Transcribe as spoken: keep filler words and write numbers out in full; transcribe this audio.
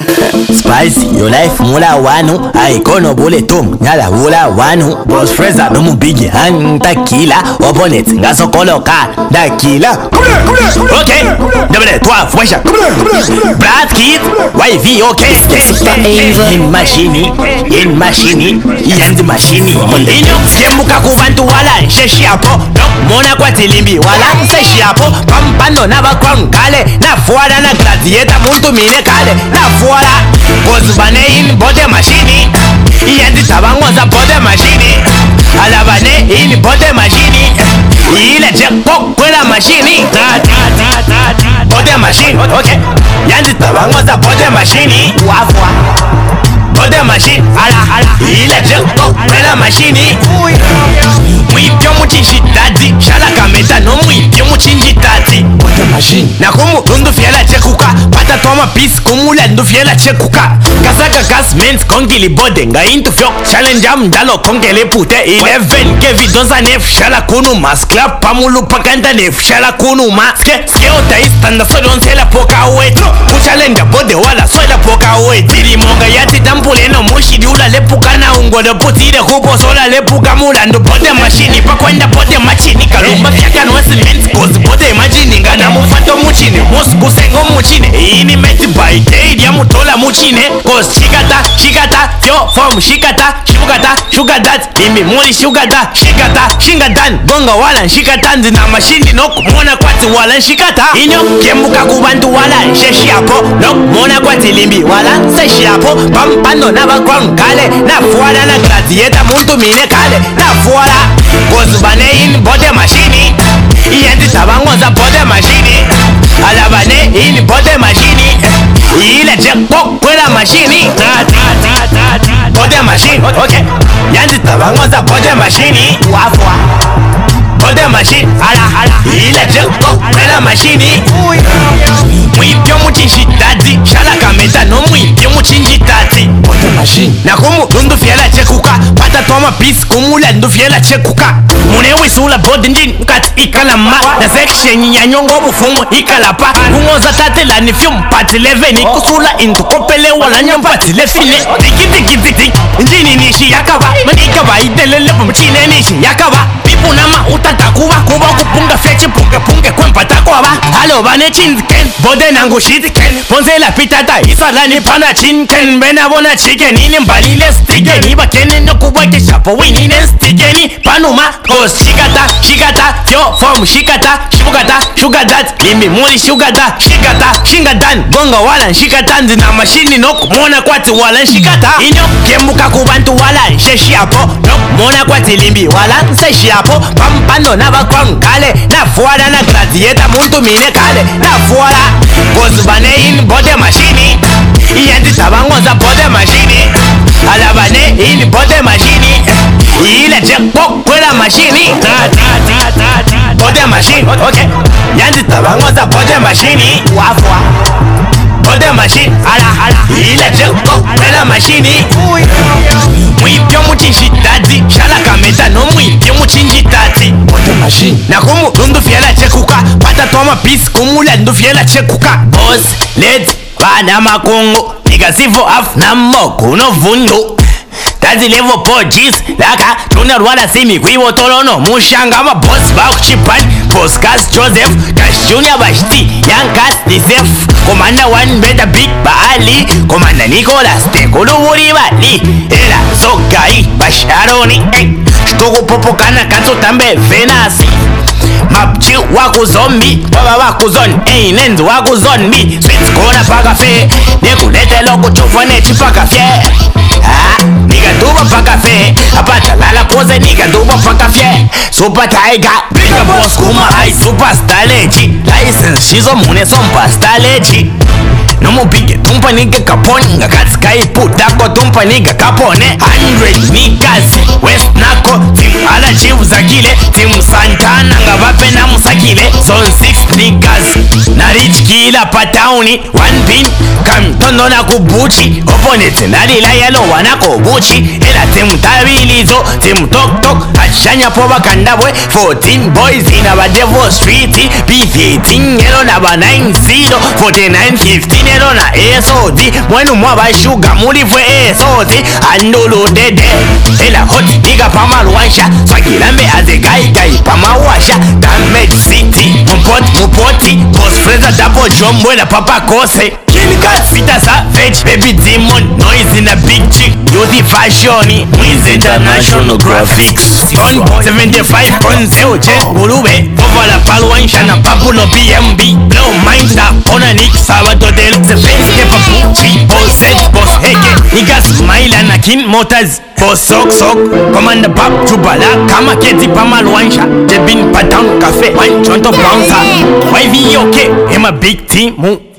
Spicy, your life mula wanu. I kono bole tom, nyala wula wanu. Boss Fraser, no mu bigi han takila. Opponent, ngaso koloka, dakila. Okay, double trois, fwecha. Brad Kid, Y V, okay. In machine, in machine, in the machine. Inyo, skemuka kubantu wala, sheshi hapo. Mona kwa tilimbi, wala seshi hapo. Pampando na bakwan kale, na fuara na gladiator muntu mine kale, na fuara. Kozubane in bode machine, yendi tabangoza bode machine. Alabane in bode machine, ile jekko kwela machine. Bode machine, okay. Yendi tabangoza bode machine, wafwa. Bode machine, ala ala, ile jekko kwela machine. Mwipyo muchinshi dadi, shala kameta no mwipyo muchinshi dadi. Bode machine. Na kumu lundu fiela chekuka, pata toma peace kumula ndu fiela chekuka. Kasaka gas mens kongili bode nga into fyok challenge am dalo kongele pute eleven kevi donza nef shala kunu mas clap pamulu pakanda nef shala kunu ma ske ske ota istanda so don sela poka wet ku challenge bode wala so la poka wet tiri monga yati tampule no mushi diula lepuka na ungo de putire kupo sola lepuka mula ndo bode machine pa kwenda bode machine kalumba fyaka no cement cause bode imagine ngana mufato muchine mosku sengo muchine ini meti by day dia mutola muchine cause shikata shikata yo from shikata shugata shugadat mimi muli shugata shikata shingadan gonga wala shikata ndina machine no kumona kwati wala shikata inyo kemuka kubantu wala sheshi hapo no mona kwati limbi wala seshi hapo pampando na bakwan kale na fuara na gladiator muntu mine kale na fuara kozubane in bode machine yendi tabangoza bode machine alabane in bode machine ile jekko kwela machine. Bode machine, okay. Yendi tabangoza bode machine, wafwa. Bode machine, ala ala, ile jekko kwela machine. Mwipyo muchinshi dadi, shala kameta no mwipyo muchinshi dadi. Bode machine. Na kumu lundu fiela chekuka, pata toma peace kumula ndu fiela chekuka. Mune wisula bode njin kat ikalama, na section ya nyongo bufumu ikalapa. Kungoza tate la ni film part eleven ikusula into kopele wala nyampati le fine. Diki diki diki, njini nishi yakaba, manika ba idelele mchine nishi yakaba. Pipu nama utata kuba kuba kupunga fechi punge punge kwempata kwa ba. Halo bane chinken, bode nangu shitken. Ponze la pitata isala ni pana chinken. Bena bona chicken ini mbalile sticken. Iba kene no kubweke shapo wini ne stickeni. Panuma cause shikata shikata yo from shikata shugata shugadat limi muli shugata shikata shingadan gonga wala shikata ndina machine no kumona kwati wala shikata inyo kemuka kubantu wala sheshi hapo no mona kwati limbi wala seshi hapo pampando na bakwan kale na fuara na gladiator muntu mine kale na fuara kozubane in bode machine yendi tabangoza bode machine alabane in bode machine ile jekko kwela machine. Bode machine, okay. Yendi tabangoza bode machine, wafwa. Bode machine, ala ala, ile jekko kwela machine. Mwipyo muchinshi dadi, shala kameta no mwipyo muchinshi dadi. Bode machine. Na kumu lundu fiela chekuka, pata toma peace kumula ndu fiela chekuka. Boss, let's bana makungu, nigasivo af na moku no vundu. Tazi levo po jis laka tuna rwala simi kwiwo tolono mushanga ma boss ba kuchipan Poskas Joseph Cash Junior Bashti Yankas Disef Komanda one better big Baali Komanda Nicolas Tekulu Wuri Bali Era Sokai Basharoni Shtogo Popo Kana Katsu Tambe Venasi Mapchi waku zombi Baba waku zon Ei nenzu waku zombi Sweets kona paka fe Nekulete loko chufane chipaka fe Ah, nigga duba paka fe Apata lala pose nigga duba paka fe Super Tiger Bigger boss kuma high super staleji License shizo mune sompa staleji Nomu bige tumpa nigga kaponi Nga katsi kai puta ko tumpa nigga kapone Hundred niggas West nako Team ala chivu zakile Team Santana nga vape na musakile Son six niggas Na rich kila patauni One pin Kam tondo na kubuchi Opponent nalila yalo wana kubuchi Ela team tabilizo Team tok tok Ashanya poba kandabwe fourteen boys in a Devo street B fifteen yellow naba nine zero forty-nine fifteen Ero na esodi Mwenu mwaba sugar mulivwe esodi Andulu dede Ela hot Iga pama luansha Swagilambe aze gai gai Pama washa Damage city Mupot mupoti Boss Freza double drum Mwena papa kose Kill cat sita savage Baby demon Noise in a big chick Youth fashion Mwiz international graphics Stone seventy-five Konzeo Jet Gulube Povala paluansha Na papu no B M B Blow mind that Ona Nick Sabato Del The fence kepa Gucci Boss set Boss heke Nigga smile and a kin motors Boss sok sok Commander Pap Chubala Kama keti pama luansha Jebin Patan Cafe One chonto bouncer Y V okay I'm a big team